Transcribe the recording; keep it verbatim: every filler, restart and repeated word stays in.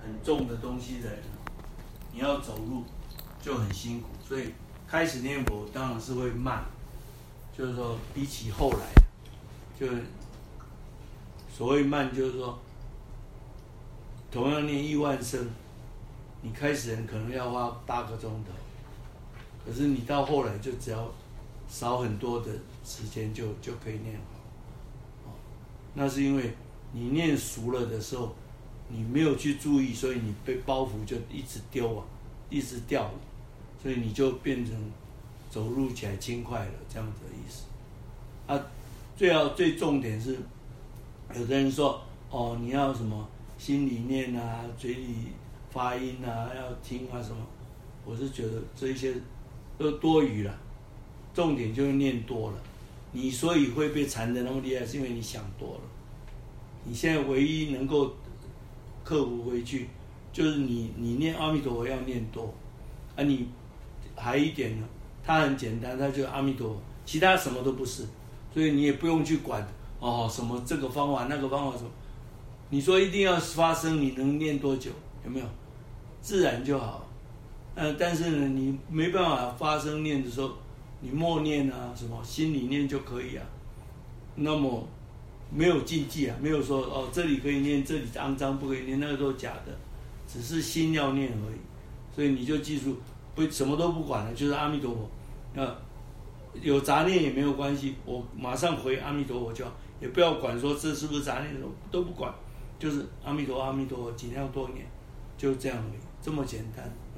很重的东西的人，你要走路就很辛苦，所以开始念佛当然是会慢，就是说比起后来，就所谓慢，就是说同样念一万声，你开始人可能要花八个钟头，可是你到后来就只要少很多的时间就就可以念好，那是因为你念熟了的时候，你没有去注意，所以你被包袱就一直丢啊，一直掉，所以你就变成走路起来轻快了，这样子的意思。啊，最好最重点是，有的人说哦，你要什么心里念啊，嘴里发音啊，要听啊什么，我是觉得这一些都多余了，重点就是念多了。你所以会被缠得那么厉害，是因为你想多了。你现在唯一能够克服回去，就是你你念阿弥陀佛要念多，啊你还一点呢，它很简单，它就是阿弥陀佛，其他什么都不是，所以你也不用去管哦什么这个方法那个方法什么，你说一定要发生，你能念多久？有没有？自然就好。呃，但是呢，你没办法发生念的时候，你默念啊什么心里念就可以啊。那么没有禁忌啊，没有说哦这里可以念，这里肮脏不可以念，那个都假的，只是心要念而已。所以你就记住，不什么都不管了，就是阿弥陀佛。那有杂念也没有关系，我马上回阿弥陀佛就好，也不要管说这是不是杂念，都不管，就是阿弥陀佛阿弥陀佛，尽量多念，就这样而已，这么简单。